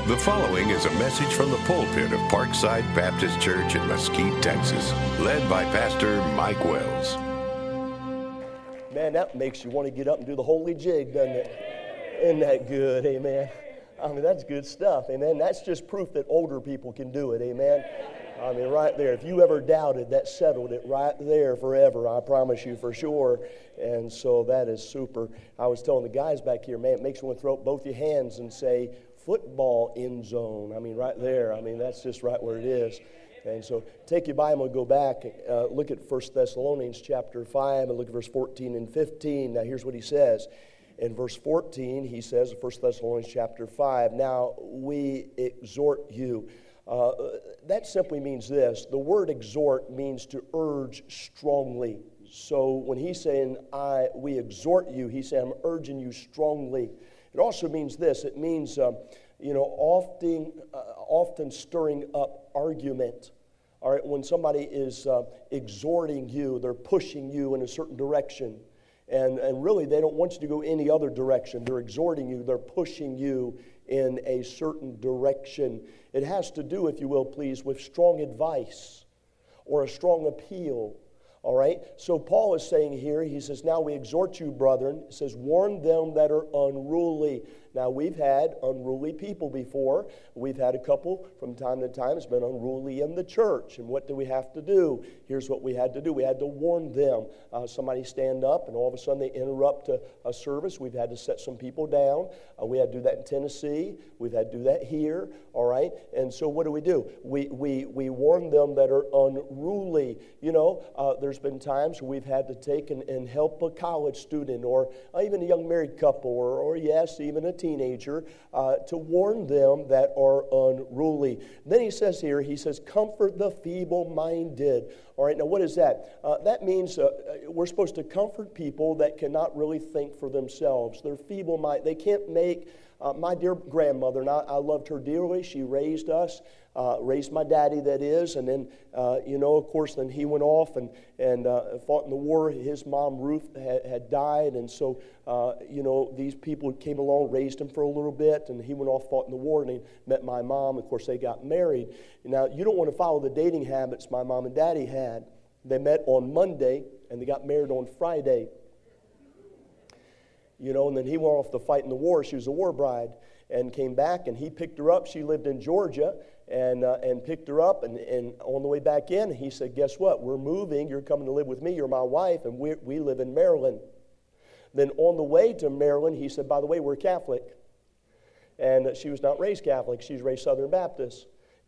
The following is a message from the pulpit of Parkside Baptist Church in Mesquite, Texas, led by Pastor Mike Wells. Man, that makes you want to get up and do the holy jig, doesn't it? Isn't that good? Amen. I mean, that's good stuff. Amen. That's just proof that older people can do it. Amen. I mean, right there. If you ever doubted, that settled it right there forever. I promise you for sure. And so that is super. I was telling the guys back here, man, it makes you want to throw up both your hands and say, football end zone. I mean, right there. I mean, that's just right where it is. And so take your Bible and go back, look at 1 Thessalonians chapter 5 and look at verse 14 and 15. Now, here's what he says. In verse 14, he says, 1 Thessalonians chapter 5, now we exhort you. That simply means this. The word exhort means to urge strongly. So when he's saying, we exhort you, he's saying, I'm urging you strongly. It also means this. It means, often stirring up argument. All right, when somebody is exhorting you, they're pushing you in a certain direction. And really, they don't want you to go any other direction. They're exhorting you. They're pushing you in a certain direction. It has to do, if you will, please, with strong advice or a strong appeal. All right? So Paul is saying here, he says, now we exhort you, brethren. He says, warn them that are unruly. Now, we've had unruly people before. We've had a couple from time to time. It's been unruly in the church. And what do we have to do? Here's what we had to do. We had to warn them. Somebody stand up, and all of a sudden they interrupt a service. We've had to set some people down. We had to do that in Tennessee. We've had to do that here. All right? And so what do? We warn them that are unruly. You know, there's been times where we've had to take and help a college student or even a young married couple or yes, even a teenager to warn them that are unruly. And then he says here, he says, comfort the feeble-minded. All right, now what is that? That means we're supposed to comfort people that cannot really think for themselves. They're feeble-minded. They can't make... my dear grandmother, and I loved her dearly. She raised us, raised my daddy, that is, and then, of course, then he went off and fought in the war. His mom, Ruth, had died, and so, these people came along, raised him for a little bit, and he went off, fought in the war, and he met my mom. Of course, they got married. Now, you don't want to follow the dating habits my mom and daddy had. They met on Monday, and they got married on Friday. And then he went off to fight in the war. She was a war bride and came back, and he picked her up. She lived in Georgia and picked her up. And on the way back in, he said, guess what? We're moving. You're coming to live with me. You're my wife, and we live in Maryland. Then on the way to Maryland, he said, by the way, we're Catholic. And she was not raised Catholic. She was raised Southern Baptist,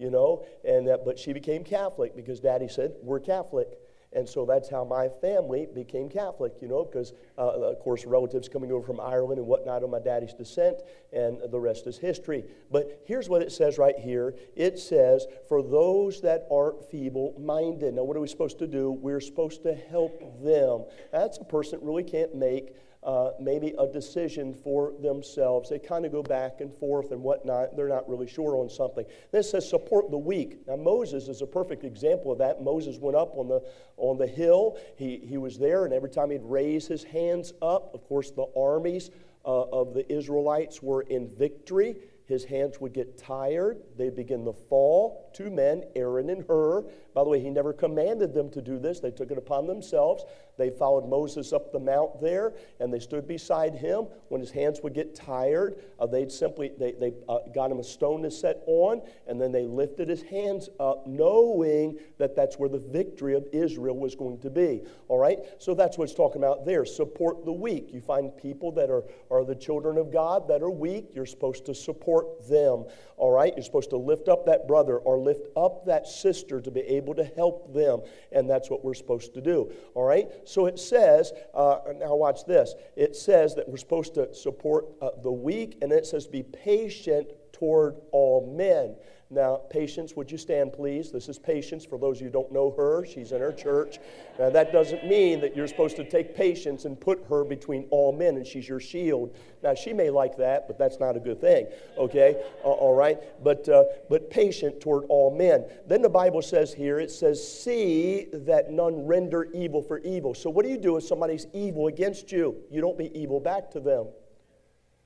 but she became Catholic because Daddy said, we're Catholic. And so that's how my family became Catholic, because, of course, relatives coming over from Ireland and whatnot on my daddy's descent, and the rest is history. But here's what it says right here. It says, for those that are feeble-minded. Now, what are we supposed to do? We're supposed to help them. That's a person that really can't make maybe a decision for themselves. They kind of go back and forth and whatnot. They're not really sure on something. Then it says support the weak. Now Moses is a perfect example of that. Moses went up on the hill. He was there, and every time he'd raise his hands up, of course the armies of the Israelites were in victory. His hands would get tired. They'd begin to fall. Two men, Aaron and Hur. By the way, he never commanded them to do this. They took it upon themselves. They followed Moses up the mount there, and they stood beside him. When his hands would get tired, they got him a stone to set on, and then they lifted his hands up, knowing that that's where the victory of Israel was going to be. All right? So that's what it's talking about there. Support the weak. You find people that are the children of God that are weak. You're supposed to support them. All right? You're supposed to lift up that brother or lift up that sister to be able to help them, and that's what we're supposed to do. All right? So it says, now watch this, it says that we're supposed to support the weak, and it says be patient toward all men. Now, Patience, would you stand, please? This is Patience. For those of you who don't know her, she's in her church. Now, that doesn't mean that you're supposed to take Patience and put her between all men and she's your shield. Now, she may like that, but that's not a good thing, okay? All right? But patient toward all men. Then the Bible says here, it says, see that none render evil for evil. So what do you do if somebody's evil against you? You don't be evil back to them.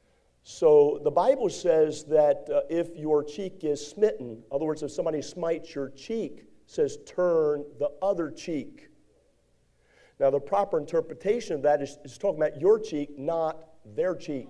So the Bible says that if your cheek is smitten, in other words, if somebody smites your cheek, it says turn the other cheek. Now the proper interpretation of that is talking about your cheek, not their cheek.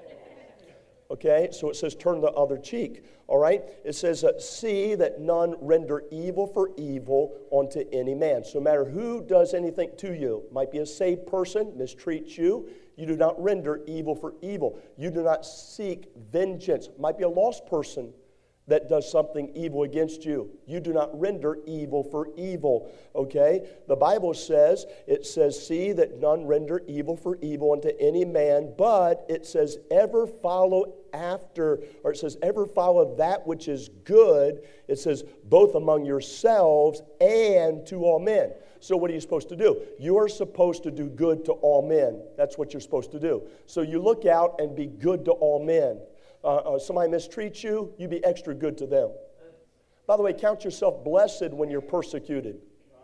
Okay, so it says turn the other cheek. All right, it says see that none render evil for evil unto any man. So no matter who does anything to you, might be a saved person, mistreats you, you do not render evil for evil. You do not seek vengeance. Might be a lost person that does something evil against you. You do not render evil for evil, okay? The Bible says, it says, see that none render evil for evil unto any man, but it says, ever follow after, or it says, ever follow that which is good. It says, both among yourselves and to all men. So what are you supposed to do? You are supposed to do good to all men. That's what you're supposed to do. So you look out and be good to all men. Somebody mistreats you, you be extra good to them. By the way, count yourself blessed when you're persecuted.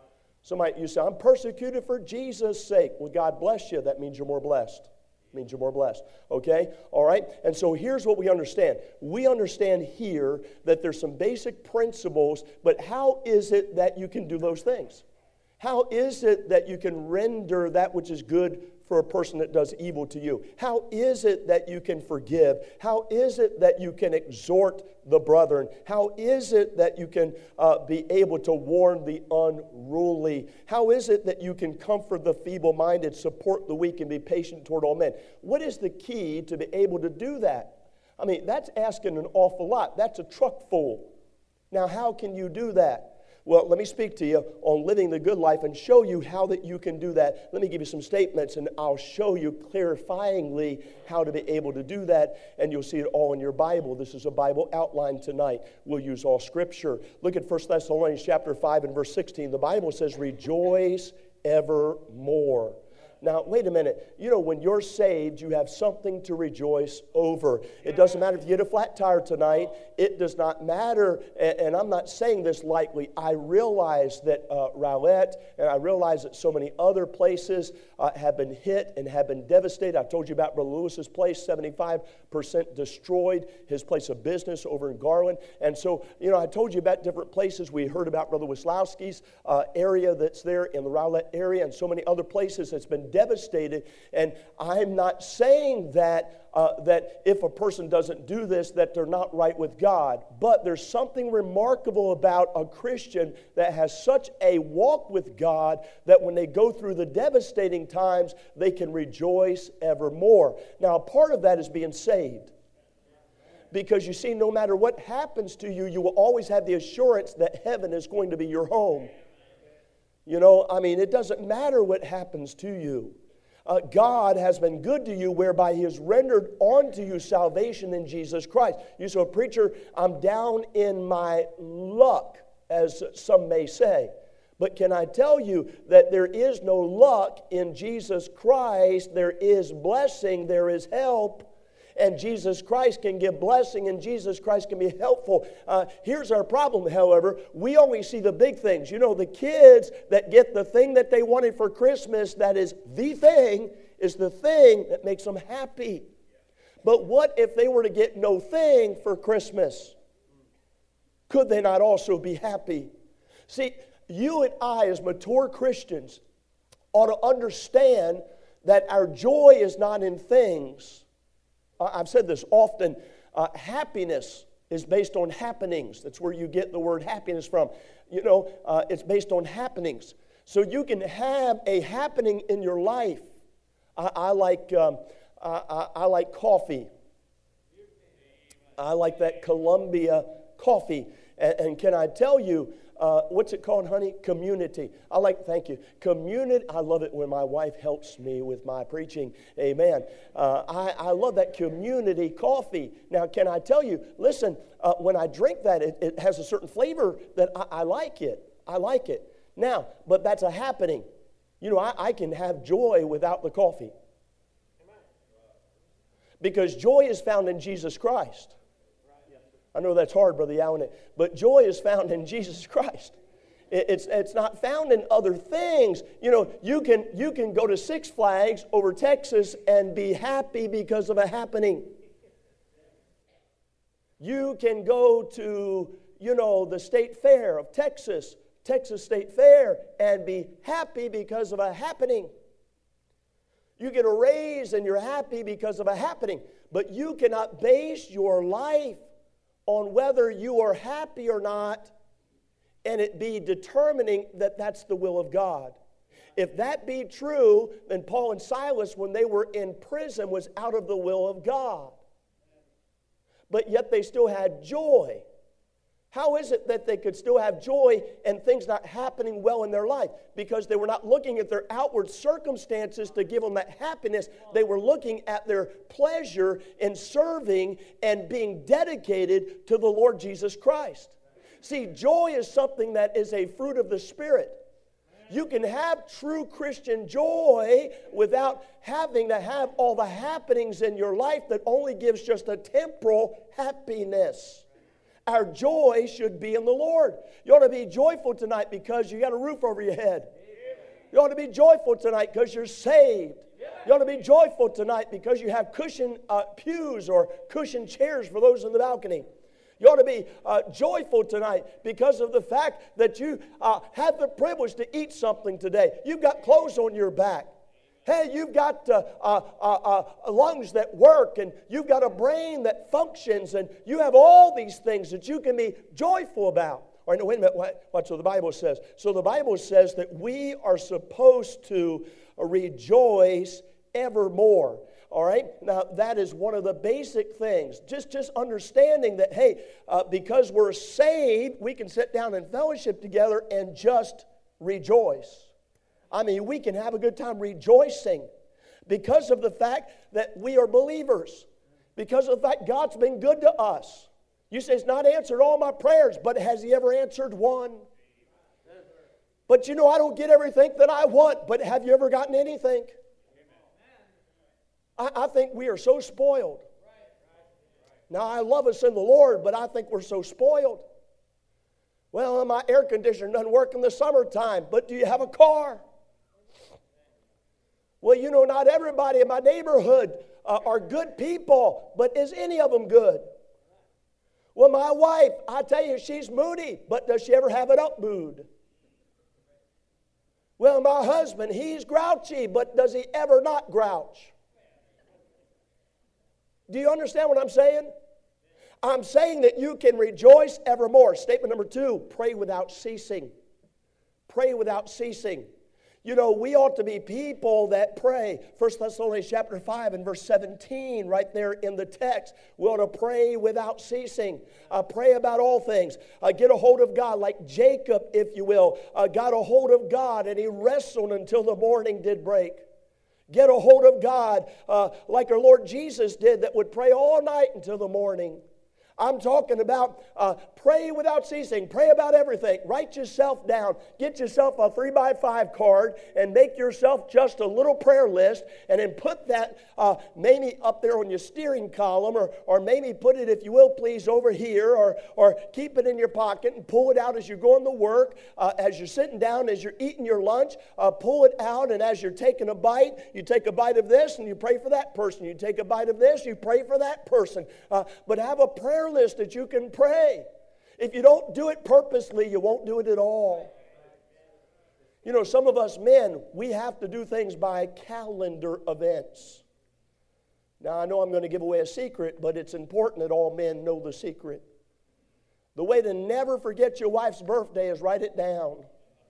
You say, I'm persecuted for Jesus' sake. Well, God bless you. That means you're more blessed. It means you're more blessed. Okay? All right? And so here's what we understand. We understand here that there's some basic principles, but how is it that you can do those things? How is it that you can render that which is good for a person that does evil to you? How is it that you can forgive? How is it that you can exhort the brethren? How is it that you can be able to warn the unruly? How is it that you can comfort the feeble-minded, support the weak, and be patient toward all men? What is the key to be able to do that? I mean, that's asking an awful lot. That's a truck full. Now, how can you do that? Well, let me speak to you on living the good life and show you how that you can do that. Let me give you some statements, and I'll show you clarifyingly how to be able to do that, and you'll see it all in your Bible. This is a Bible outline tonight. We'll use all Scripture. Look at 1 Thessalonians chapter 5 and verse 16. The Bible says, rejoice evermore. Now, wait a minute. You know, when you're saved, you have something to rejoice over. It doesn't matter if you get a flat tire tonight. It does not matter, and I'm not saying this lightly. I realize that Rowlett, and I realize that so many other places have been hit and have been devastated. I told you about Brother Lewis's place, 75% destroyed, his place of business over in Garland. And so, you know, I told you about different places. We heard about Brother Wislowski's area that's there in the Rowlett area, and so many other places that's been devastated. And I'm not saying that that if a person doesn't do this, that they're not right with God. But there's something remarkable about a Christian that has such a walk with God that when they go through the devastating times, they can rejoice evermore. Now, a part of that is being saved. Because you see, no matter what happens to you, you will always have the assurance that heaven is going to be your home. You know, I mean, it doesn't matter what happens to you. God has been good to you, whereby He has rendered unto you salvation in Jesus Christ. You say, preacher, I'm down in my luck, as some may say. But can I tell you that there is no luck in Jesus Christ? There is blessing, there is help. And Jesus Christ can give blessing, and Jesus Christ can be helpful. Here's our problem, however. We only see the big things. You know, the kids that get the thing that they wanted for Christmas, that is the thing that makes them happy. But what if they were to get no thing for Christmas? Could they not also be happy? See, you and I, as mature Christians, ought to understand that our joy is not in things. I've said this often, happiness is based on happenings. That's where you get the word happiness from. You know, it's based on happenings. So you can have a happening in your life. I like coffee. I like that Columbia coffee. And can I tell you, what's it called, honey? Community. Thank you. Community. I love it when my wife helps me with my preaching. Amen. I love that community coffee. Now, can I tell you, listen, when I drink that, it has a certain flavor that I like it. I like it. Now, but that's a happening. You know, I can have joy without the coffee. Because joy is found in Jesus Christ. I know that's hard, Brother Allen, but joy is found in Jesus Christ. It's not found in other things. You know, you can go to Six Flags over Texas and be happy because of a happening. You can go to, the state fair of Texas State Fair, and be happy because of a happening. You get a raise and you're happy because of a happening. But you cannot base your life on whether you are happy or not and it be determining that that's the will of God. If that be true, then Paul and Silas, when they were in prison, was out of the will of God. But yet they still had joy. How is it that they could still have joy and things not happening well in their life? Because they were not looking at their outward circumstances to give them that happiness. They were looking at their pleasure in serving and being dedicated to the Lord Jesus Christ. See, joy is something that is a fruit of the Spirit. You can have true Christian joy without having to have all the happenings in your life that only gives just a temporal happiness. Our joy should be in the Lord. You ought to be joyful tonight because you got a roof over your head. You ought to be joyful tonight because you're saved. You ought to be joyful tonight because you have cushion pews or cushion chairs for those in the balcony. You ought to be joyful tonight because of the fact that you have the privilege to eat something today. You've got clothes on your back. Hey, you've got lungs that work, and you've got a brain that functions, and you have all these things that you can be joyful about. All right, no, wait a minute. Watch what the Bible says. So the Bible says that we are supposed to rejoice evermore. All right? Now, that is one of the basic things. Just understanding that, hey, because we're saved, we can sit down in fellowship together and just rejoice. I mean, we can have a good time rejoicing because of the fact that we are believers. Because of the fact God's been good to us. You say, He's not answered all my prayers, but has He ever answered one? But I don't get everything that I want, but have you ever gotten anything? I think we are so spoiled. Now, I love us in the Lord, but I think we're so spoiled. Well, my air conditioner doesn't work in the summertime, but do you have a car? Well, not everybody in my neighborhood are good people, but is any of them good? Well, my wife, I tell you, she's moody, but does she ever have it up mood? Well, my husband, he's grouchy, but does he ever not grouch? Do you understand what I'm saying? I'm saying that you can rejoice evermore. Statement number 2, pray without ceasing. Pray without ceasing. We ought to be people that pray. 1 Thessalonians chapter 5 and verse 17, right there in the text. We ought to pray without ceasing. Pray about all things. Get a hold of God like Jacob, if you will. Got a hold of God and he wrestled until the morning did break. Get a hold of God like our Lord Jesus did, that would pray all night until the morning. I'm talking about pray without ceasing. Pray about everything. Write yourself down. Get yourself a 3x5 card and make yourself just a little prayer list, and then put that maybe up there on your steering column, or maybe put it, if you will, please, over here, or keep it in your pocket and pull it out as you're going to work, as you're sitting down, as you're eating your lunch, pull it out, and as you're taking a bite, you take a bite of this and you pray for that person. You take a bite of this, you pray for that person. But have a prayer list that you can pray. If you don't do it purposely, you won't do it at all. Some of us men, we have to do things by calendar events. Now, I know I'm going to give away a secret, but it's important that all men know the secret. The way to never forget your wife's birthday is write it down.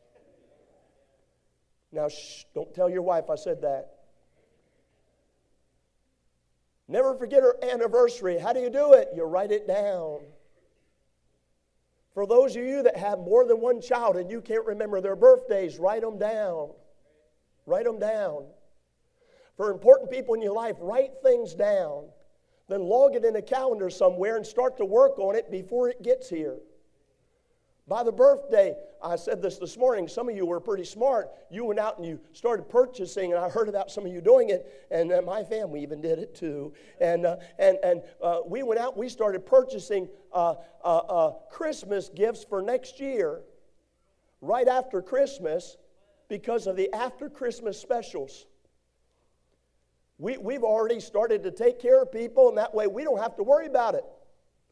Now, don't tell your wife I said that. Never forget her anniversary. How do you do it? You write it down. For those of you that have more than one child and you can't remember their birthdays, write them down. Write them down. For important people in your life, write things down. Then log it in a calendar somewhere and start to work on it before it gets here. By the birthday, I said this morning, some of you were pretty smart. You went out and you started purchasing, and I heard about some of you doing it, and my family even did it too. And we went out, we started purchasing Christmas gifts for next year, right after Christmas, because of the after Christmas specials. We've already started to take care of people, and that way we don't have to worry about it.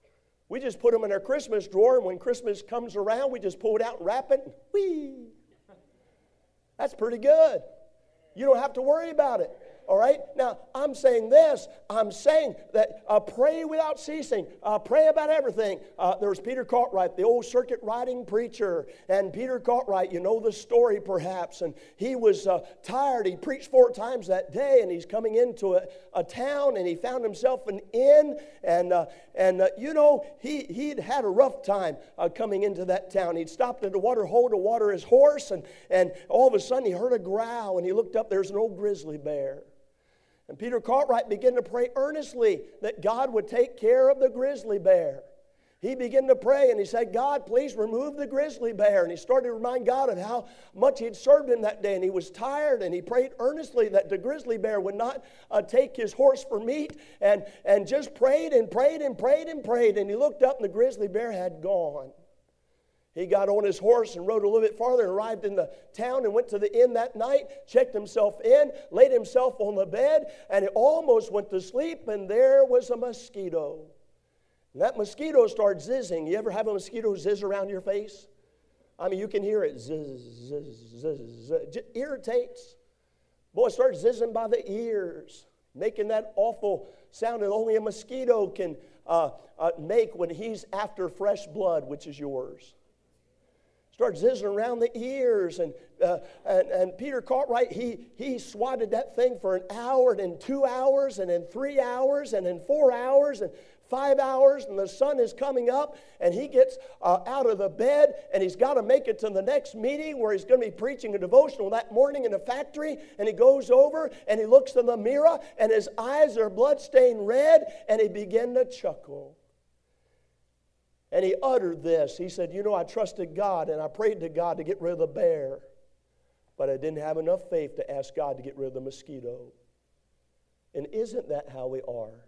We just put them in our Christmas drawer, and when Christmas comes around, we just pull it out and wrap it. And whee! That's pretty good. You don't have to worry about it. All right? Now, I'm saying this. I'm saying that pray without ceasing. Pray about everything. There was Peter Cartwright, the old circuit riding preacher. And Peter Cartwright, you know the story perhaps. And he was tired. He preached 4 times that day. And he's coming into a town. And he found himself an inn. And you know, he'd had a rough time coming into that town. He'd stopped at a water hole to water his horse. And all of a sudden he heard a growl. And he looked up. There's an old grizzly bear. And Peter Cartwright began to pray earnestly that God would take care of the grizzly bear. He began to pray and he said, God, please remove the grizzly bear. And he started to remind God of how much he'd served him that day. And he was tired and he prayed earnestly that the grizzly bear would not take his horse for meat. And just prayed and prayed and prayed and prayed. And he looked up and the grizzly bear had gone. He got on his horse and rode a little bit farther and arrived in the town and went to the inn that night, checked himself in, laid himself on the bed, and he almost went to sleep, and there was a mosquito. And that mosquito started zizzing. You ever have a mosquito zizz around your face? I mean, you can hear it zizz, zizz, zizz, zizz. It irritates. Boy, it starts zizzing by the ears, making that awful sound that only a mosquito can make when he's after fresh blood, which is yours. Started zizzing around the ears, and Peter Cartwright, he swatted that thing for an hour, and in 2 hours, and in 3 hours, and in 4 hours, and 5 hours, and the sun is coming up, and he gets out of the bed, and he's got to make it to the next meeting where he's going to be preaching a devotional that morning in a factory, and he goes over, and he looks in the mirror, and his eyes are blood-stained red, and he began to chuckle. And he uttered this. He said, you know, I trusted God and I prayed to God to get rid of the bear, but I didn't have enough faith to ask God to get rid of the mosquito. And isn't that how we are?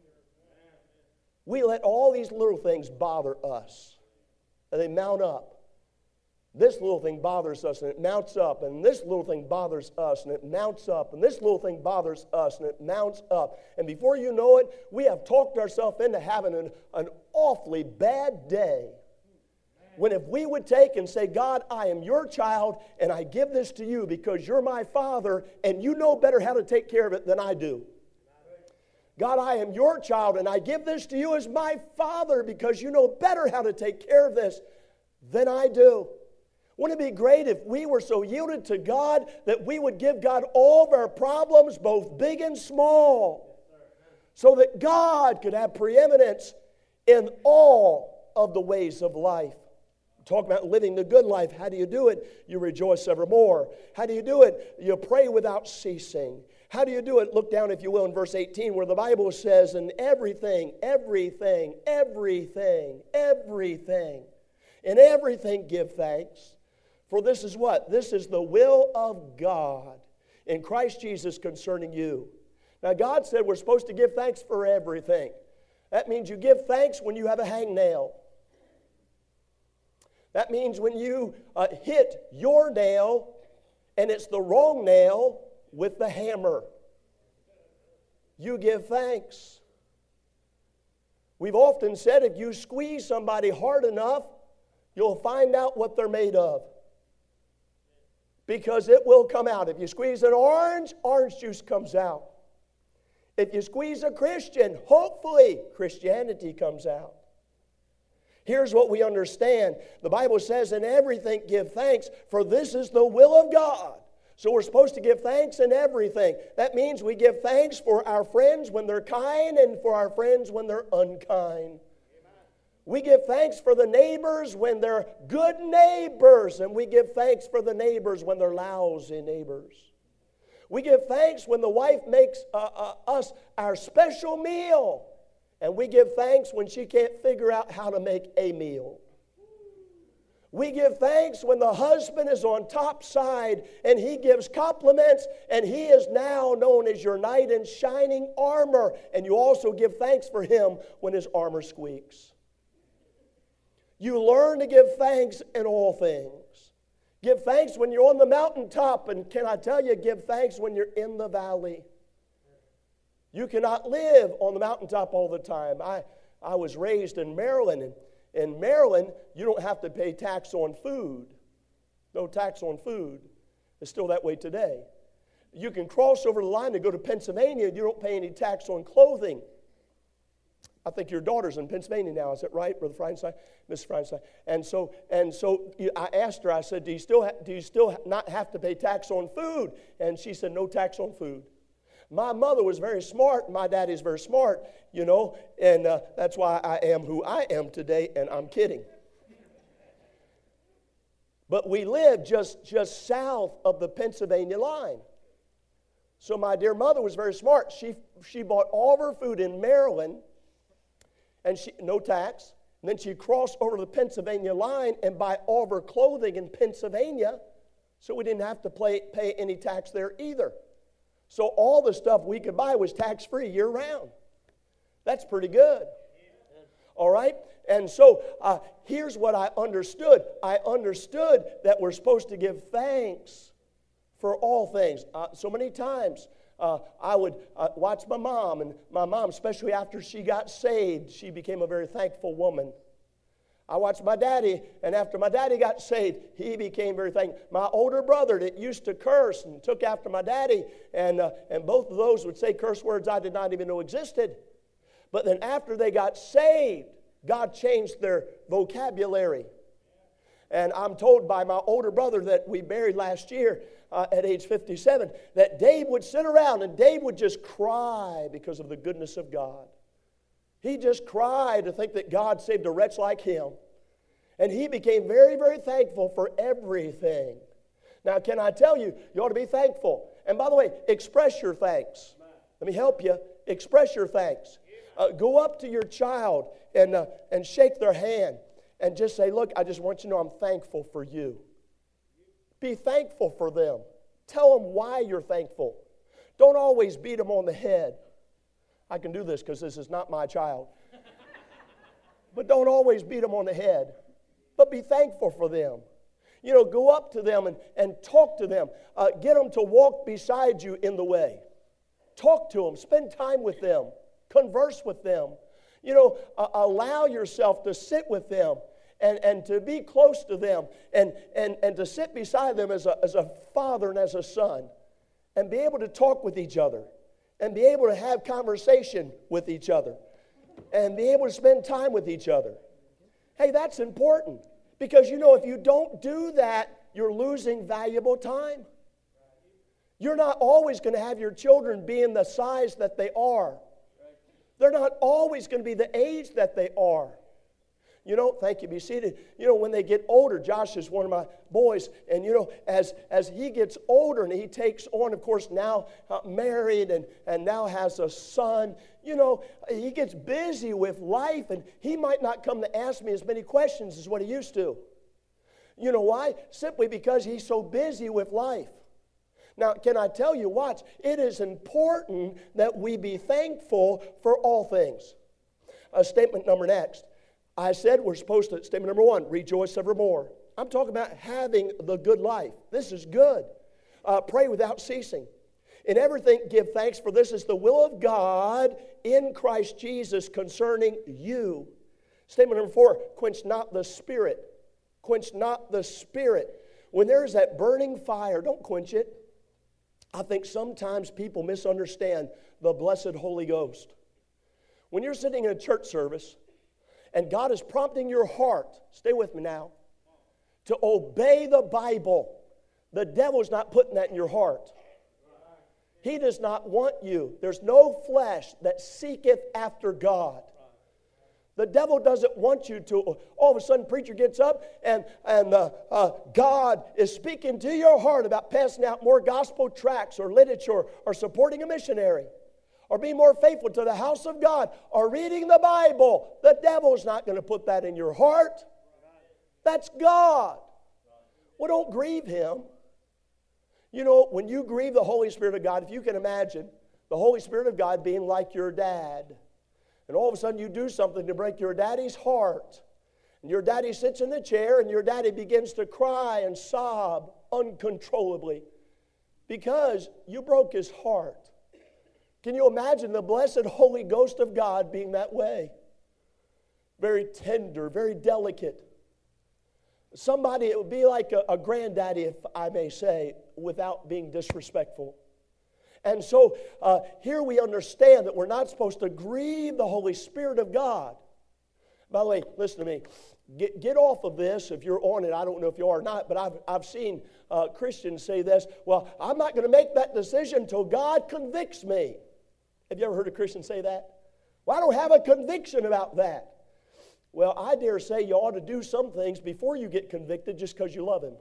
We let all these little things bother us, and they mount up. This little thing bothers us, and it mounts up, and this little thing bothers us, and it mounts up, and this little thing bothers us, and it mounts up. And before you know it, we have talked ourselves into having an awfully bad day. When if we would take and say, God, I am your child, and I give this to you because you're my father, and you know better how to take care of it than I do. God, I am your child, and I give this to you as my father because you know better how to take care of this than I do. Wouldn't it be great if we were so yielded to God that we would give God all of our problems, both big and small, so that God could have preeminence in all of the ways of life? Talk about living the good life. How do you do it? You rejoice evermore. How do you do it? You pray without ceasing. How do you do it? Look down, if you will, in verse 18 where the Bible says, in everything give thanks. For this is what? This is the will of God in Christ Jesus concerning you. Now, God said we're supposed to give thanks for everything. That means you give thanks when you have a hangnail. That means when you hit your nail and it's the wrong nail with the hammer. You give thanks. We've often said if you squeeze somebody hard enough, you'll find out what they're made of. Because it will come out. If you squeeze an orange, orange juice comes out. If you squeeze a Christian, hopefully Christianity comes out. Here's what we understand. The Bible says, in everything give thanks, for this is the will of God. So we're supposed to give thanks in everything. That means we give thanks for our friends when they're kind and for our friends when they're unkind. We give thanks for the neighbors when they're good neighbors, and we give thanks for the neighbors when they're lousy neighbors. We give thanks when the wife makes us our special meal, and we give thanks when she can't figure out how to make a meal. We give thanks when the husband is on top side and he gives compliments, and he is now known as your knight in shining armor, and you also give thanks for him when his armor squeaks. You learn to give thanks in all things. Give thanks when you're on the mountaintop, and can I tell you, give thanks when you're in the valley. You cannot live on the mountaintop all the time. I was raised in Maryland, and in Maryland, you don't have to pay tax on food. No tax on food. It's still that way today. You can cross over the line to go to Pennsylvania, and you don't pay any tax on clothing. I think your daughter's in Pennsylvania now. Is that right, Brother Feinstein? Mrs. Feinstein. And so I asked her, I said, do you still not have to pay tax on food? And she said, no tax on food. My mother was very smart. My daddy's very smart, you know, and that's why I am who I am today, and I'm kidding. But we live just south of the Pennsylvania line. So my dear mother was very smart. She bought all of her food in Maryland, and no tax. And then she'd cross over the Pennsylvania line and buy all of her clothing in Pennsylvania, so we didn't have to pay any tax there either. So all the stuff we could buy was tax-free year-round. That's pretty good. All right? And so here's what I understood. I understood that we're supposed to give thanks for all things. So many times I would watch my mom, and my mom, especially after she got saved, she became a very thankful woman. I watched my daddy, and after my daddy got saved, he became very thankful. My older brother that used to curse and took after my daddy, and both of those would say curse words I did not even know existed. But then after they got saved, God changed their vocabulary. And I'm told by my older brother that we married last year at age 57, that Dave would sit around and Dave would just cry because of the goodness of God. He just cried to think that God saved a wretch like him. And he became very, very thankful for everything. Now, can I tell you, you ought to be thankful. And by the way, express your thanks. Let me help you. Express your thanks. Go up to your child and shake their hand and just say, look, I just want you to know I'm thankful for you. Be thankful for them. Tell them why you're thankful. Don't always beat them on the head. I can do this because this is not my child. But don't always beat them on the head. But be thankful for them. You know, go up to them and talk to them. Get them to walk beside you in the way. Talk to them. Spend time with them. Converse with them. You know, allow yourself to sit with them and to be close to them and to sit beside them as a father and as a son and be able to talk with each other and be able to have conversation with each other and be able to spend time with each other. Hey, that's important because, you know, if you don't do that, you're losing valuable time. You're not always going to have your children being the size that they are. They're not always going to be the age that they are. You know, thank you, be seated. You know, when they get older, Josh is one of my boys, and you know, as he gets older and he takes on, of course, now married and now has a son, you know, he gets busy with life, and he might not come to ask me as many questions as what he used to. You know why? Simply because he's so busy with life. Now, can I tell you, watch, it is important that we be thankful for all things. Statement number next. I said we're supposed to, statement number one, rejoice evermore. I'm talking about having the good life. This is good. Pray without ceasing. In everything, give thanks, for this is the will of God in Christ Jesus concerning you. Statement number four, quench not the Spirit. Quench not the Spirit. When there's that burning fire, don't quench it. I think sometimes people misunderstand the blessed Holy Ghost. When you're sitting in a church service and God is prompting your heart, stay with me now, to obey the Bible, the devil's not putting that in your heart. He does not want you. There's no flesh that seeketh after God. The devil doesn't want you to, all of a sudden preacher gets up and God is speaking to your heart about passing out more gospel tracts or literature or supporting a missionary or being more faithful to the house of God or reading the Bible. The devil's not going to put that in your heart. That's God. Well, don't grieve him. You know, when you grieve the Holy Spirit of God, if you can imagine the Holy Spirit of God being like your dad, and all of a sudden you do something to break your daddy's heart. And your daddy sits in the chair and your daddy begins to cry and sob uncontrollably because you broke his heart. Can you imagine the blessed Holy Ghost of God being that way? very tender, very delicate. Somebody, it would be like a granddaddy, if I may say, without being disrespectful. And so here we understand that we're not supposed to grieve the Holy Spirit of God. By the way, listen to me. Get off of this if you're on it. I don't know if you are or not, but I've seen Christians say this. Well, I'm not going to make that decision until God convicts me. Have you ever heard a Christian say that? Well, I don't have a conviction about that. Well, I dare say you ought to do some things before you get convicted just because you love Him.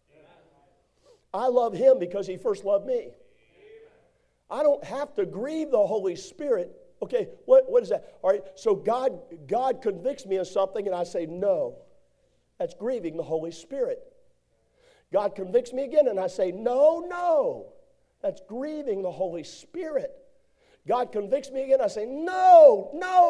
I love Him because He first loved me. I don't have to grieve the Holy Spirit. Okay, what is that? All right, so God convicts me of something and I say no. That's grieving the Holy Spirit. God convicts me again and I say no. That's grieving the Holy Spirit. God convicts me again, I say no.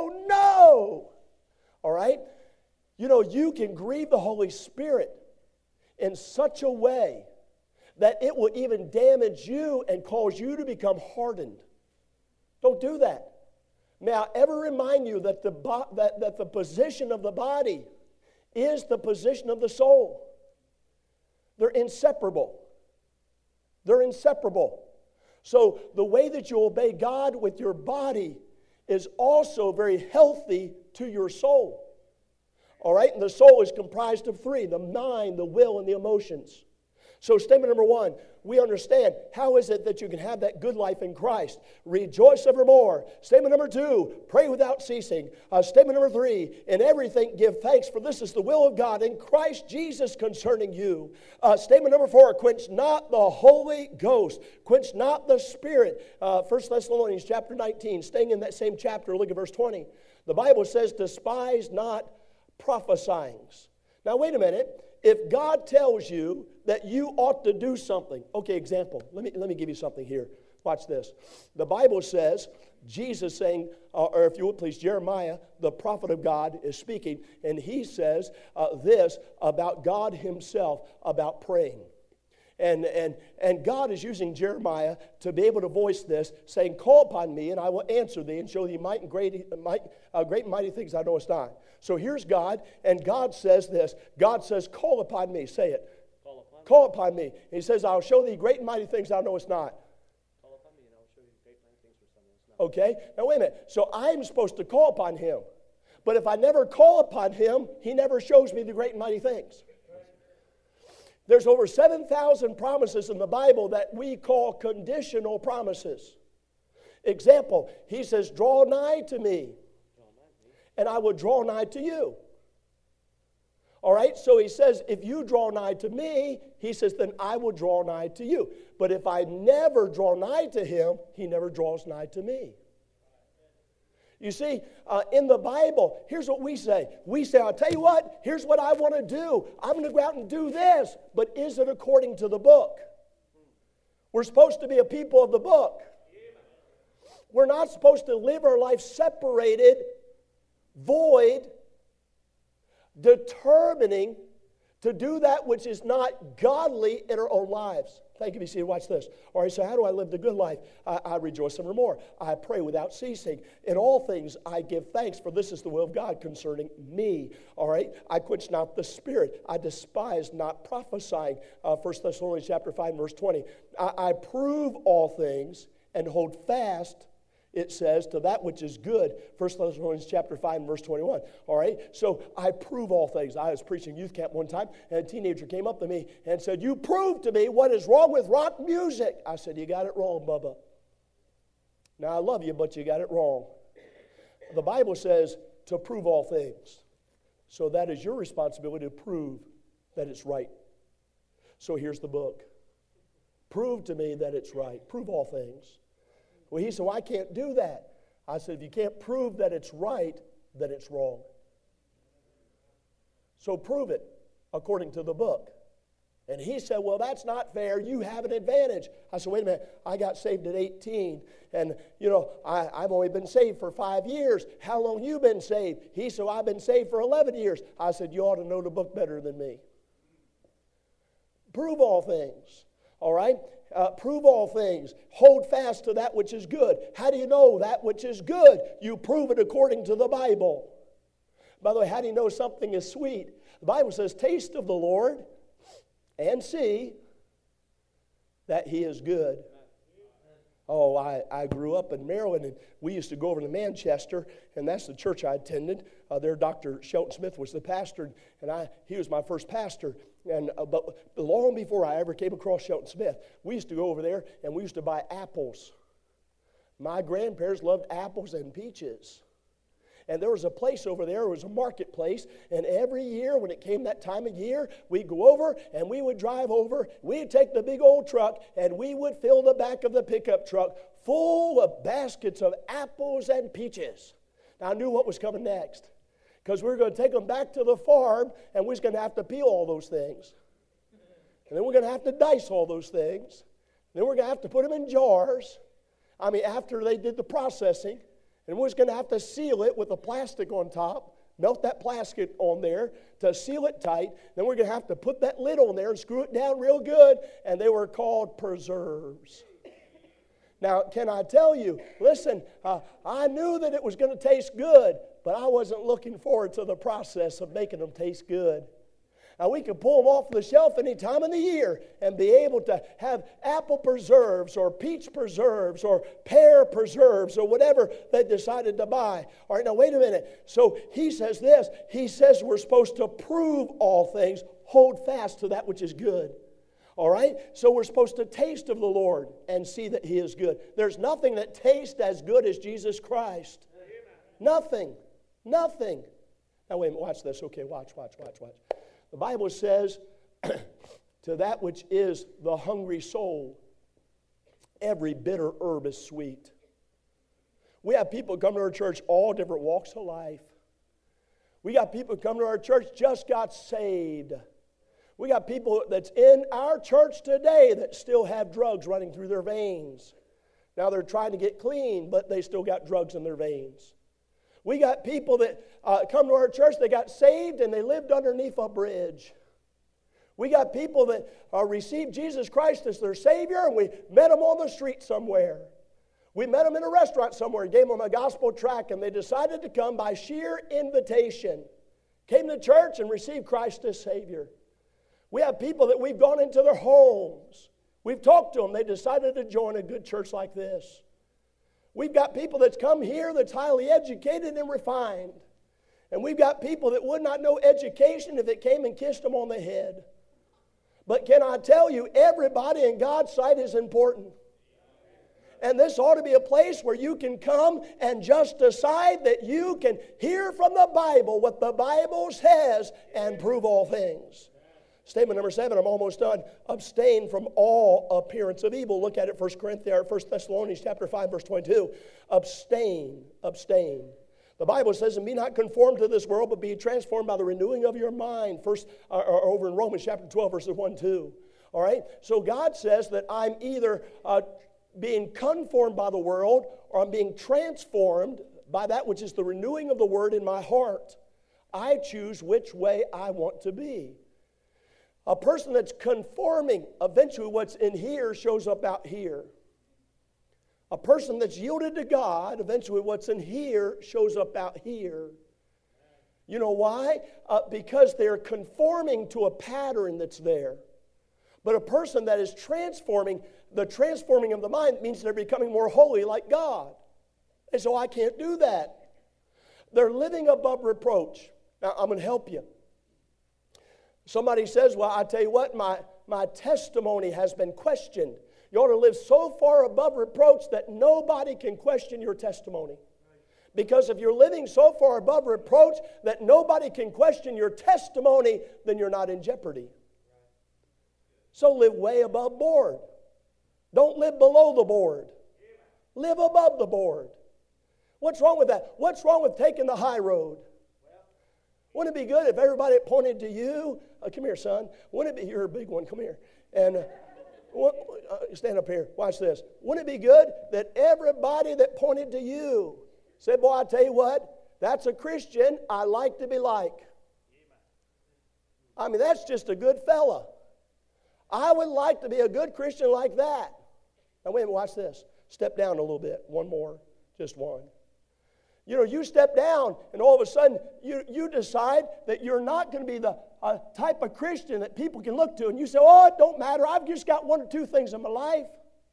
All right? You know, you can grieve the Holy Spirit in such a way that it will even damage you and cause you to become hardened. Don't do that. May I ever remind you that the position of the body is the position of the soul. They're inseparable. They're inseparable. So the way that you obey God with your body is also very healthy to your soul. All right? And the soul is comprised of three: the mind, the will, and the emotions. So statement number one, we understand how is it that you can have that good life in Christ. Rejoice evermore. Statement number two, pray without ceasing. Statement number three, in everything give thanks, for this is the will of God in Christ Jesus concerning you. Statement number four, quench not the Holy Ghost. Quench not the Spirit. 1 Thessalonians chapter 19, staying in that same chapter, look at verse 20. The Bible says, despise not prophesying. Now wait a minute. If God tells you that you ought to do something, okay, example, let me give you something here. Watch this. The Bible says, Jesus saying, or if you would please, Jeremiah, the prophet of God, is speaking, and he says this about God Himself, about praying. And God is using Jeremiah to be able to voice this, saying, call upon me, and I will answer thee, and show thee great and mighty things thou knowest not. So here's God, and God says this. God says, call upon me. Say it. Call upon me. He says, I'll show thee great and mighty things thou knowest not. Call upon me, and I will show you great and mighty things which thou knowest not. Okay? Now wait a minute. So I'm supposed to call upon Him. But if I never call upon Him, He never shows me the great and mighty things. There's over 7,000 promises in the Bible that we call conditional promises. Example, He says, draw nigh to me, and I will draw nigh to you. All right, so He says, if you draw nigh to me, He says, then I will draw nigh to you. But if I never draw nigh to Him, He never draws nigh to me. You see, in the Bible, here's what we say. We say, I'll tell you what, here's what I want to do. I'm going to go out and do this. But is it according to the book? We're supposed to be a people of the book. We're not supposed to live our life separated, void, determining to do that which is not godly in our own lives. Thank you, BC. Watch this. All right, so how do I live the good life? I rejoice evermore. I pray without ceasing. In all things I give thanks, for this is the will of God concerning me. All right, I quench not the Spirit. I despise not prophesying. 1 Thessalonians chapter 5, verse 20. I prove all things and hold fast, it says, to that which is good. 1 Thessalonians chapter 5 and verse 21. All right? So I prove all things. I was preaching youth camp one time, and a teenager came up to me and said, you prove to me what is wrong with rock music. I said, you got it wrong, Bubba. Now, I love you, but you got it wrong. The Bible says to prove all things. So that is your responsibility to prove that it's right. So here's the book. Prove to me that it's right. Prove all things. Well, he said, well, I can't do that. I said, if you can't prove that it's right, then it's wrong. So prove it according to the book. And he said, well, that's not fair. You have an advantage. I said, wait a minute. I got saved at 18. And, you know, I've only been saved for 5 years. How long you been saved? He said, well, I've been saved for 11 years. I said, you ought to know the book better than me. Prove all things. All right? Prove all things. Hold fast to that which is good. How do you know that which is good? You prove it according to the Bible. By the way, how do you know something is sweet? The Bible says, taste of the Lord and see that He is good. Oh, I grew up in Maryland, and we used to go over to Manchester, and that's the church I attended. There, Dr. Shelton Smith was the pastor, and he was my first pastor. And but long before I ever came across Shelton Smith, we used to go over there, and we used to buy apples. My grandparents loved apples and peaches. And there was a place over there, it was a marketplace, and every year when it came that time of year, we'd go over and we would drive over, we'd take the big old truck, and we would fill the back of the pickup truck full of baskets of apples and peaches. Now I knew what was coming next, because we were going to take them back to the farm, and we was going to have to peel all those things. And then we're going to have to dice all those things. Then we're going to have to put them in jars. After they did the processing. And we're going to have to seal it with the plastic on top, melt that plastic on there to seal it tight. Then we're going to have to put that lid on there and screw it down real good, and they were called preserves. Now, can I tell you, listen, I knew that it was going to taste good, but I wasn't looking forward to the process of making them taste good. Now, we could pull them off the shelf any time of the year and be able to have apple preserves or peach preserves or pear preserves or whatever they decided to buy. All right, now wait a minute. So he says this. He says we're supposed to prove all things, hold fast to that which is good. All right? So we're supposed to taste of the Lord and see that He is good. There's nothing that tastes as good as Jesus Christ. Nothing. Nothing. Now wait a minute, watch this. Okay, watch. The Bible says, to that which is the hungry soul, every bitter herb is sweet. We have people come to our church, all different walks of life. We got people come to our church, just got saved. We got people that's in our church today that still have drugs running through their veins. Now they're trying to get clean, but they still got drugs in their veins. We got people that come to our church, they got saved and they lived underneath a bridge. We got people that received Jesus Christ as their Savior, and we met them on the street somewhere. We met them in a restaurant somewhere, gave them a gospel tract, and they decided to come by sheer invitation. Came to church and received Christ as Savior. We have people that we've gone into their homes. We've talked to them. They decided to join a good church like this. We've got people that's come here that's highly educated and refined. And we've got people that would not know education if it came and kissed them on the head. But can I tell you, everybody in God's sight is important. And this ought to be a place where you can come and just decide that you can hear from the Bible what the Bible says and prove all things. Statement number 7, I'm almost done. Abstain from all appearance of evil. Look at it, 1 Thessalonians chapter 5, verse 22. Abstain. The Bible says, and be not conformed to this world, but be transformed by the renewing of your mind. Over in Romans chapter 12, verses 1 and 2. All right? So God says that I'm either being conformed by the world, or I'm being transformed by that which is the renewing of the word in my heart. I choose which way I want to be. A person that's conforming, eventually what's in here shows up out here. A person that's yielded to God, eventually what's in here shows up out here. You know why? Because they're conforming to a pattern that's there. But a person that is transforming, the transforming of the mind means they're becoming more holy like God. And so I can't do that. They're living above reproach. Now, I'm going to help you. Somebody says, well, I tell you what, my testimony has been questioned. You ought to live so far above reproach that nobody can question your testimony. Because if you're living so far above reproach that nobody can question your testimony, then you're not in jeopardy. So live way above board. Don't live below the board. Live above the board. What's wrong with that? What's wrong with taking the high road? Wouldn't it be good if everybody pointed to you? Come here, son. Wouldn't it be, you're a big one, come here. And stand up here. Watch this. Wouldn't it be good that everybody that pointed to you said, boy, I tell you what, that's a Christian I like to be like. I mean, that's just a good fella. I would like to be a good Christian like that. Now, wait a minute, watch this. Step down a little bit. One more. Just one. You know, you step down and all of a sudden you decide that you're not going to be the type of Christian that people can look to. And you say, oh, it don't matter. I've just got one or two things in my life.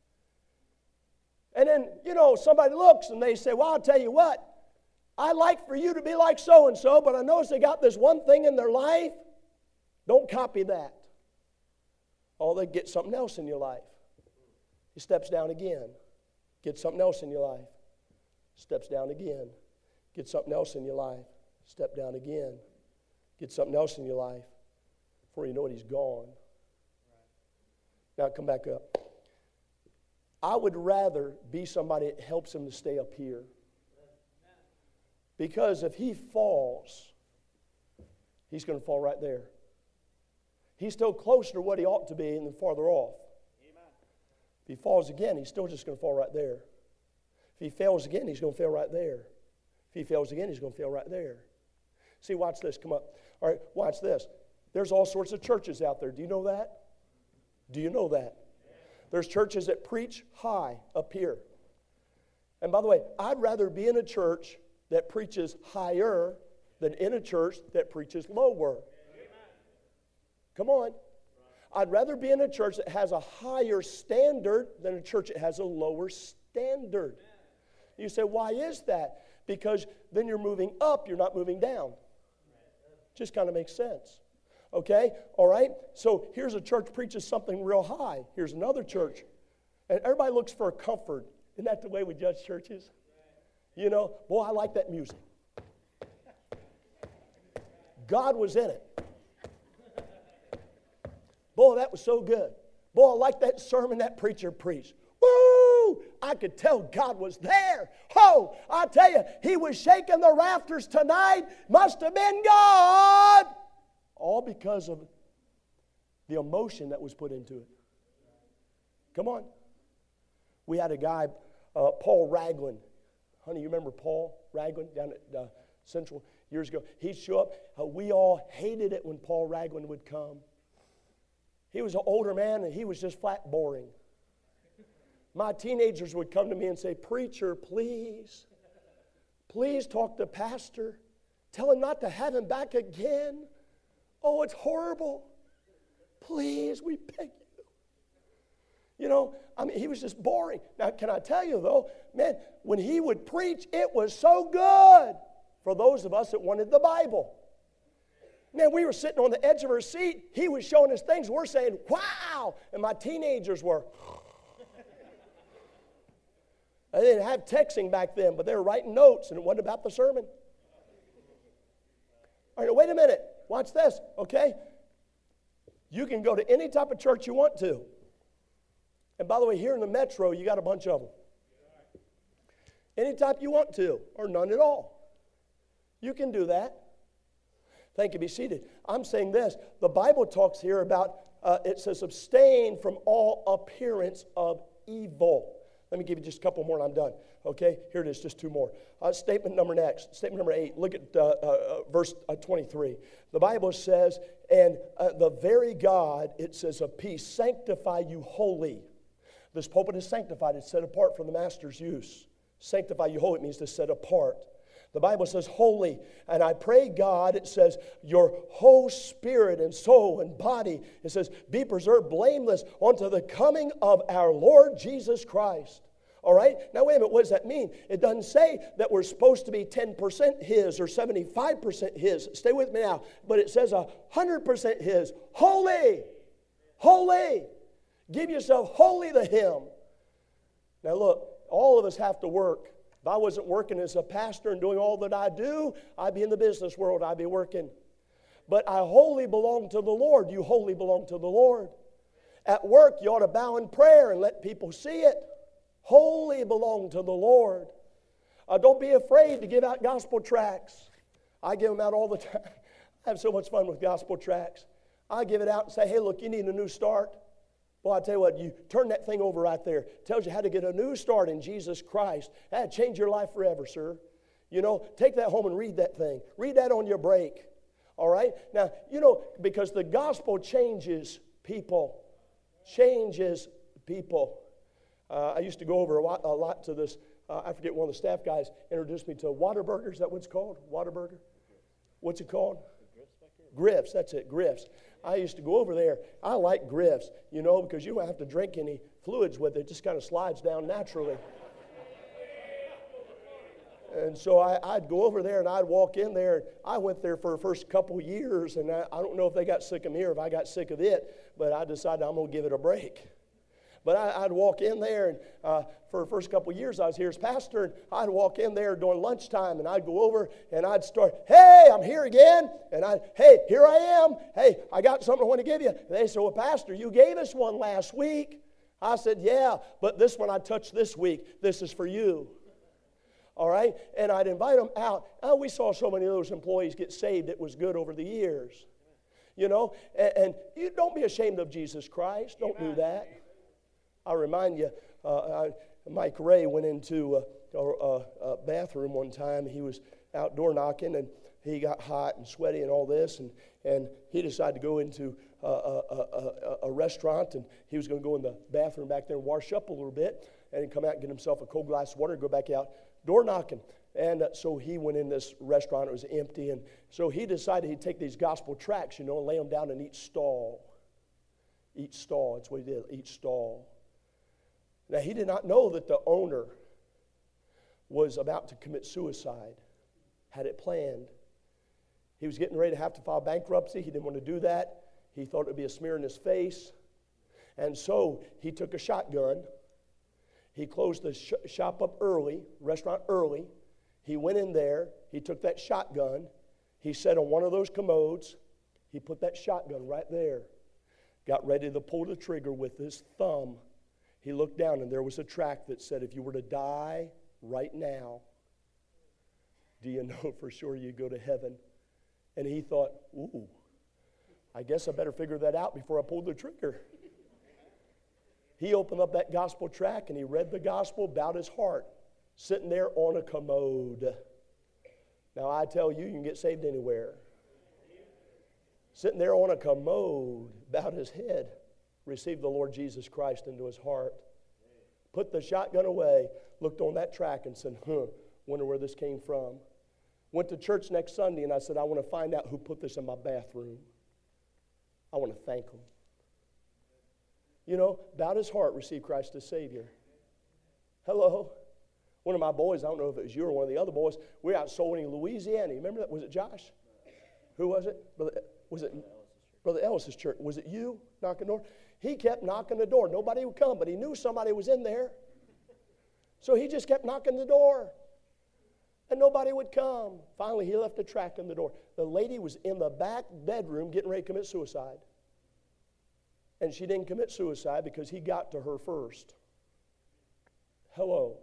And then, you know, somebody looks and they say, well, I'll tell you what. I like for you to be like so-and-so, but I notice they got this one thing in their life. Don't copy that. Oh, they get something else in your life. He steps down again. Get something else in your life. Steps down again. Get something else in your life. Step down again. Get something else in your life. Before you know it, he's gone. Now come back up. I would rather be somebody that helps him to stay up here. Because if he falls, he's going to fall right there. He's still closer to what he ought to be and then farther off. Amen. If he falls again, he's still just going to fall right there. If he fails again, he's going to fail right there. If he fails again, he's going to fail right there. See, watch this. Come up. All right, watch this. There's all sorts of churches out there. Do you know that? Do you know that? There's churches that preach high up here. And by the way, I'd rather be in a church that preaches higher than in a church that preaches lower. Come on. I'd rather be in a church that has a higher standard than a church that has a lower standard. You say, why is that? Because then you're moving up, you're not moving down. Just kind of makes sense. Okay? All right? So here's a church preaches something real high. Here's another church. And everybody looks for a comfort. Isn't that the way we judge churches? You know, boy, I like that music. God was in it. Boy, that was so good. Boy, I like that sermon that preacher preached. Woo! I could tell God was there. Oh, I tell you, he was shaking the rafters tonight. Must have been God. All because of the emotion that was put into it. Come on. We had a guy, Paul Ragland. Honey, you remember Paul Ragland down at Central years ago? He'd show up. We all hated it when Paul Ragland would come. He was an older man, and he was just flat boring. My teenagers would come to me and say, preacher, please talk to pastor. Tell him not to have him back again. Oh, it's horrible. Please, we beg you. You know, I mean, he was just boring. Now, can I tell you, though, man, when he would preach, it was so good for those of us that wanted the Bible. Man, we were sitting on the edge of our seat. He was showing us things. We're saying, wow. And my teenagers were. They didn't have texting back then, but they were writing notes, and it wasn't about the sermon. All right, wait a minute. Watch this, okay? You can go to any type of church you want to. And by the way, here in the metro, you got a bunch of them. Any type you want to, or none at all. You can do that. Thank you. Be seated. I'm saying this. The Bible talks here about, it says, abstain from all appearance of evil. Let me give you just a couple more and I'm done. Okay, here it is, just two more. Statement number 8. Look at verse 23. The Bible says, and the very God, it says, of peace, sanctify you wholly. This pulpit is sanctified. It's set apart for the master's use. Sanctify you wholly means to set apart. The Bible says holy, and I pray God, it says your whole spirit and soul and body, it says be preserved blameless unto the coming of our Lord Jesus Christ. All right? Now wait a minute, what does that mean? It doesn't say that we're supposed to be 10% His or 75% His. Stay with me now. But it says 100% His. Holy. Holy. Give yourself wholly to Him. Now look, all of us have to work. If I wasn't working as a pastor and doing all that I do, I'd be in the business world. I'd be working. But I wholly belong to the Lord. You wholly belong to the Lord. At work, you ought to bow in prayer and let people see it. Wholly belong to the Lord. Don't be afraid to give out gospel tracts. I give them out all the time. I have so much fun with gospel tracts. I give it out and say, hey, look, you need a new start. Well, I tell you what, you turn that thing over right there. It tells you how to get a new start in Jesus Christ. That'll change your life forever, sir. You know, take that home and read that thing. Read that on your break. All right? Now, you know, because the gospel changes people. Changes people. I used to go over a lot to this I forget, one of the staff guys introduced me to Whataburger. Is that what it's called? Whataburger? What's it called? Griff's, that's it, Griff's. I used to go over there. I like Griff's, because you don't have to drink any fluids with it. It just kind of slides down naturally. And so I'd go over there and I'd walk in there. I went there for the first couple of years, and I don't know if they got sick of me or if I got sick of it, but I decided I'm going to give it a break. But I'd walk in there, and for the first couple of years I was here as pastor, and I'd walk in there during lunchtime, and I'd go over, and I'd start, hey, I'm here again, and hey, here I am. Hey, I got something I want to give you. And they said, well, Pastor, you gave us one last week. I said, yeah, but this one I touched this week. This is for you. All right? And I'd invite them out. Oh, we saw so many of those employees get saved. It was good over the years. And you don't be ashamed of Jesus Christ. Don't do that. I remind you, Mike Ray went into a bathroom one time. He was outdoor knocking, and he got hot and sweaty and all this, and he decided to go into a restaurant, and he was going to go in the bathroom back there and wash up a little bit, and he'd come out and get himself a cold glass of water and go back out door knocking. And so he went in this restaurant. It was empty, and so he decided he'd take these gospel tracts, and lay them down in each stall. Each stall, that's what he did, each stall. Now, he did not know that the owner was about to commit suicide, had it planned. He was getting ready to have to file bankruptcy. He didn't want to do that. He thought it would be a smear in his face. And so he took a shotgun. He closed the shop up early, restaurant early. He went in there. He took that shotgun. He sat on one of those commodes. He put that shotgun right there. Got ready to pull the trigger with his thumb. He looked down, and there was a tract that said, if you were to die right now, do you know for sure you go to heaven? And he thought, ooh, I guess I better figure that out before I pull the trigger. He opened up that gospel tract, and he read the gospel about his heart, sitting there on a commode. Now, I tell you, you can get saved anywhere. Sitting there on a commode, bowed his head, received the Lord Jesus Christ into his heart, put the shotgun away, looked on that track and said, wonder where this came from. Went to church next Sunday, and I said, I want to find out who put this in my bathroom. I want to thank them. Bowed his heart, received Christ as Savior. Hello? One of my boys, I don't know if it was you or one of the other boys, we were out Soul Winning, Louisiana. You remember that? Was it Josh? Who was it? Was it Brother Ellis's church? Was it you knocking the door? He kept knocking the door. Nobody would come, but he knew somebody was in there. So he just kept knocking the door. And nobody would come. Finally, he left a tract on the door. The lady was in the back bedroom getting ready to commit suicide. And she didn't commit suicide because he got to her first. Hello.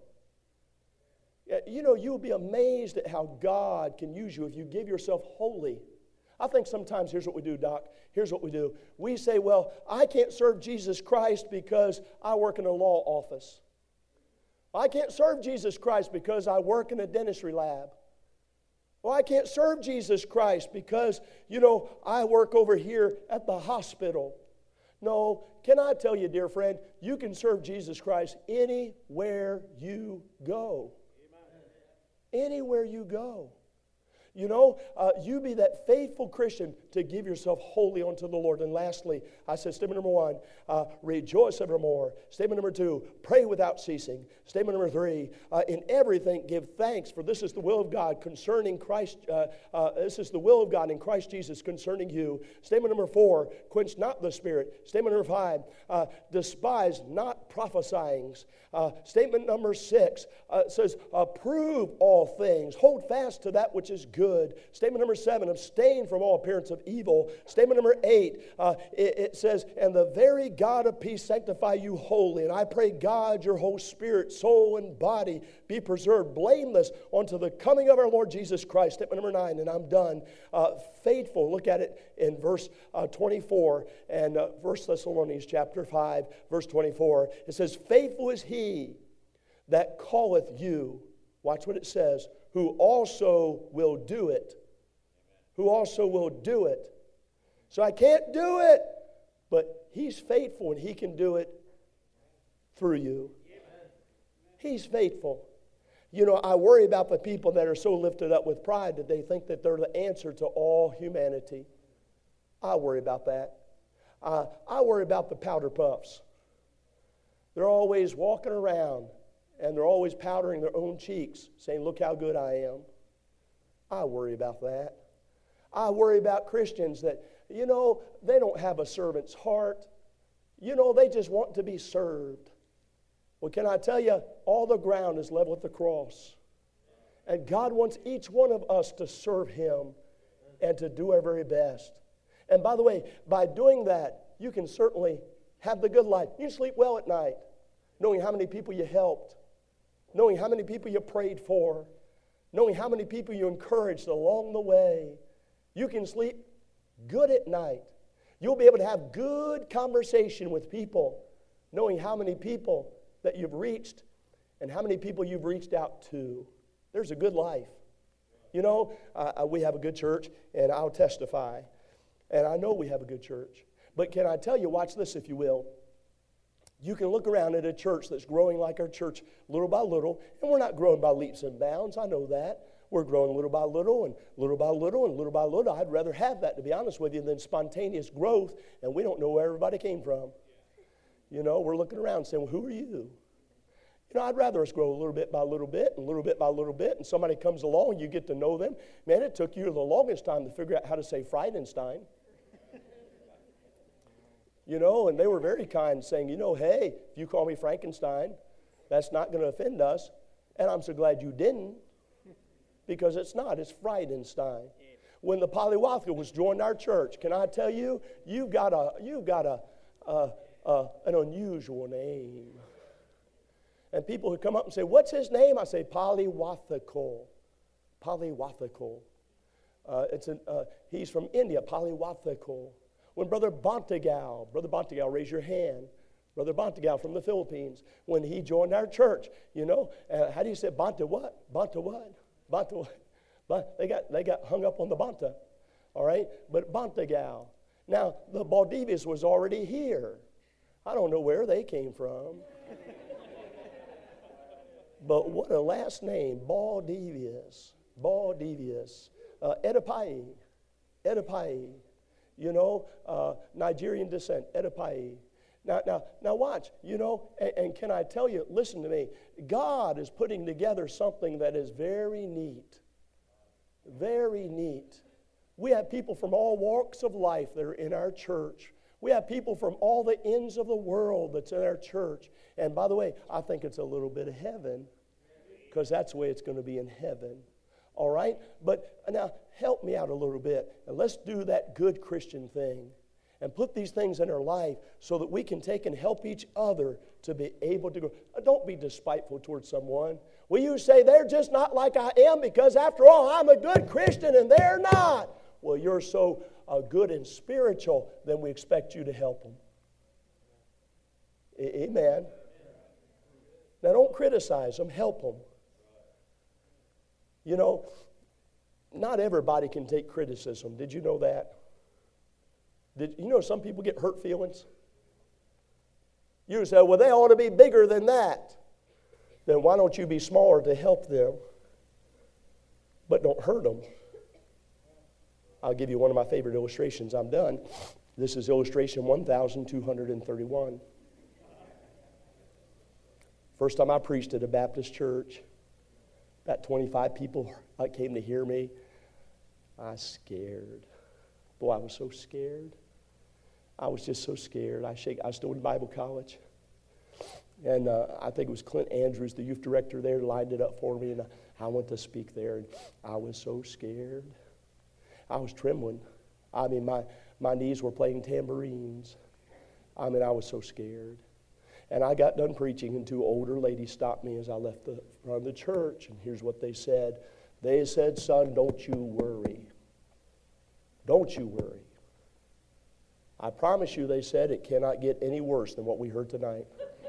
You'll be amazed at how God can use you if you give yourself wholly. I think sometimes, here's what we do, Doc. Here's what we do. We say, well, I can't serve Jesus Christ because I work in a law office. I can't serve Jesus Christ because I work in a dentistry lab. Well, I can't serve Jesus Christ because, I work over here at the hospital. No, can I tell you, dear friend, you can serve Jesus Christ anywhere you go. Amen. Anywhere you go. You be that faithful Christian to give yourself wholly unto the Lord. And lastly, I said statement number 1, rejoice evermore. Statement number 2, pray without ceasing. Statement number 3, in everything give thanks, for this is the will of God concerning Christ. This is the will of God in Christ Jesus concerning you. Statement number 4, quench not the spirit. Statement number 5, despise not prophesying. Statement number 6 says, approve all things. Hold fast to that which is good. Statement number 7, abstain from all appearance of evil. Statement number 8, it says, and the very God of peace sanctify you wholly. And I pray, God, your whole spirit, soul, and body be preserved blameless unto the coming of our Lord Jesus Christ. Statement number 9, and I'm done. Faithful, look at it in verse 24 and 1 Thessalonians chapter 5, verse 24. It says, faithful is he that calleth you. Watch what it says. Who also will do it. Who also will do it. So I can't do it, but he's faithful and he can do it through you. He's faithful. You know, I worry about the people that are so lifted up with pride that they think that they're the answer to all humanity. I worry about that. I worry about the powder puffs. They're always walking around and they're always powdering their own cheeks, saying, look how good I am. I worry about that. I worry about Christians that, you know, they don't have a servant's heart. You know, they just want to be served. Well, can I tell you, all the ground is level with the cross. And God wants each one of us to serve Him and to do our very best. And by the way, by doing that, you can certainly have the good life. You can sleep well at night, knowing how many people you helped, knowing how many people you prayed for, knowing how many people you encouraged along the way. You can sleep good at night. You'll be able to have good conversation with people, knowing how many people that you've reached and how many people you've reached out to. There's a good life. You know, we have a good church, and I'll testify. And I know we have a good church. But can I tell you, watch this if you will. You can look around at a church that's growing like our church little by little, and we're not growing by leaps and bounds. I know that. We're growing little by little and little by little and little by little. I'd rather have that, to be honest with you, than spontaneous growth, and we don't know where everybody came from. You know, we're looking around saying, well, who are you? You know, I'd rather us grow a little bit by little bit and a little bit by little bit, and somebody comes along and you get to know them. Man, it took you the longest time to figure out how to say Friedenstein. You know, and they were very kind, saying, you know, hey, if you call me Frankenstein, that's not going to offend us. And I'm so glad you didn't, because it's not. It's Friedenstein. When the Polywathka was joined our church, can I tell you, you've got an unusual name. And people who come up and say, what's his name? I say, Polywathakul. Polywathakul. He's from India, Polywathakul. When Brother Bontegal, raise your hand. Brother Bontegal from the Philippines, when he joined our church, you know, how do you say Bonte what? Bonte what? Bonte what? But they got hung up on the Bonta, all right? But Bontegal. Now, the Baldivius was already here. I don't know where they came from. But what a last name, Baldivius. Baldivius. Edipai. You know, Nigerian descent, Edipai. Now watch, you know, and can I tell you, listen to me, God is putting together something that is very neat. Very neat. We have people from all walks of life that are in our church. We have people from all the ends of the world that's in our church. And by the way, I think it's a little bit of heaven, because that's the way it's going to be in heaven. All right? But now, help me out a little bit. And let's do that good Christian thing and put these things in our life so that we can take and help each other to be able to grow. Don't be despiteful towards someone. Will you say, they're just not like I am because, after all, I'm a good Christian and they're not? Well, you're so good and spiritual, then we expect you to help them. Amen. Now, don't criticize them. Help them. You know, not everybody can take criticism. Did you know that? Did you know some people get hurt feelings? You say, well, they ought to be bigger than that. Then why don't you be smaller to help them? But don't hurt them. I'll give you one of my favorite illustrations. I'm done. This is illustration 1231. First time I preached at a Baptist church, about 25 people came to hear me. I was scared. Boy, I was so scared. I was just so scared. I was still in Bible college. And I think it was Clint Andrews, the youth director there, lined it up for me, and I went to speak there, and I was so scared. I was trembling. I mean, my knees were playing tambourines. I mean, I was so scared. And I got done preaching, and two older ladies stopped me as I left the front of the church, and here's what they said. They said, son, don't you worry. Don't you worry. I promise you, they said, it cannot get any worse than what we heard tonight.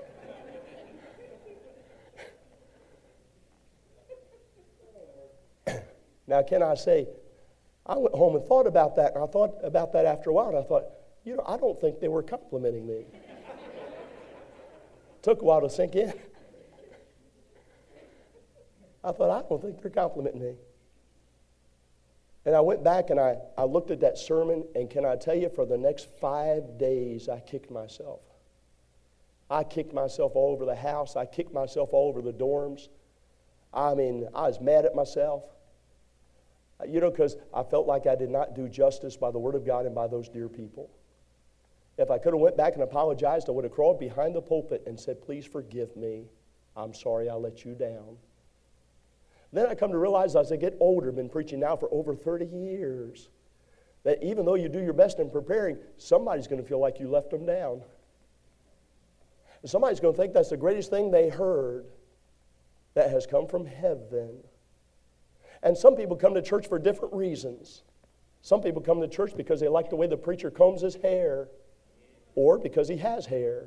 Now, can I say, I went home and thought about that, and I thought about that after a while, and I thought, you know, I don't think they were complimenting me. Took a while to sink in. I thought, I don't think they're complimenting me. And I went back and I looked at that sermon, and can I tell you, for the next 5 days, I kicked myself. I kicked myself all over the house. I kicked myself all over the dorms. I mean, I was mad at myself. You know, because I felt like I did not do justice by the Word of God and by those dear people. If I could have went back and apologized, I would have crawled behind the pulpit and said, please forgive me. I'm sorry I let you down. Then I come to realize as I get older, been preaching now for over 30 years, that even though you do your best in preparing, somebody's going to feel like you left them down. And somebody's going to think that's the greatest thing they heard that has come from heaven. And some people come to church for different reasons. Some people come to church because they like the way the preacher combs his hair, or because he has hair.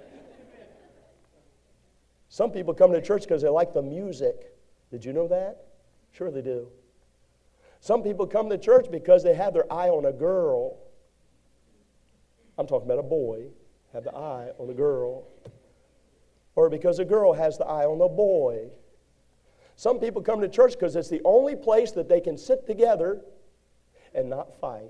Some people come to church because they like the music. Did you know that? Sure they do. Some people come to church because they have their eye on a girl. I'm talking about a boy, have the eye on a girl. Or because a girl has the eye on a boy. Some people come to church because it's the only place that they can sit together and not fight.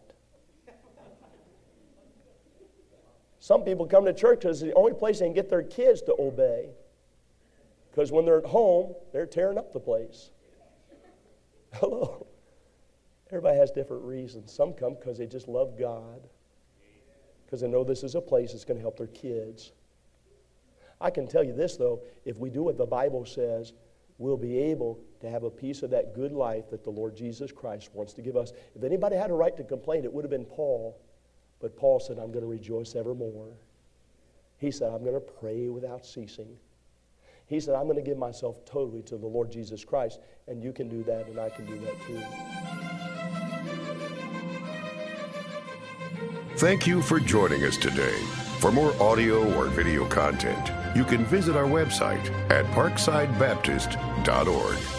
Some people come to church because it's the only place they can get their kids to obey. Because when they're at home, they're tearing up the place. Hello. Everybody has different reasons. Some come because they just love God. Because they know this is a place that's going to help their kids. I can tell you this, though. If we do what the Bible says, we'll be able to have a piece of that good life that the Lord Jesus Christ wants to give us. If anybody had a right to complain, it would have been Paul. But Paul said, I'm going to rejoice evermore. He said, I'm going to pray without ceasing. He said, I'm going to give myself totally to the Lord Jesus Christ, and you can do that, and I can do that too. Thank you for joining us today. For more audio or video content, you can visit our website at parksidebaptist.org.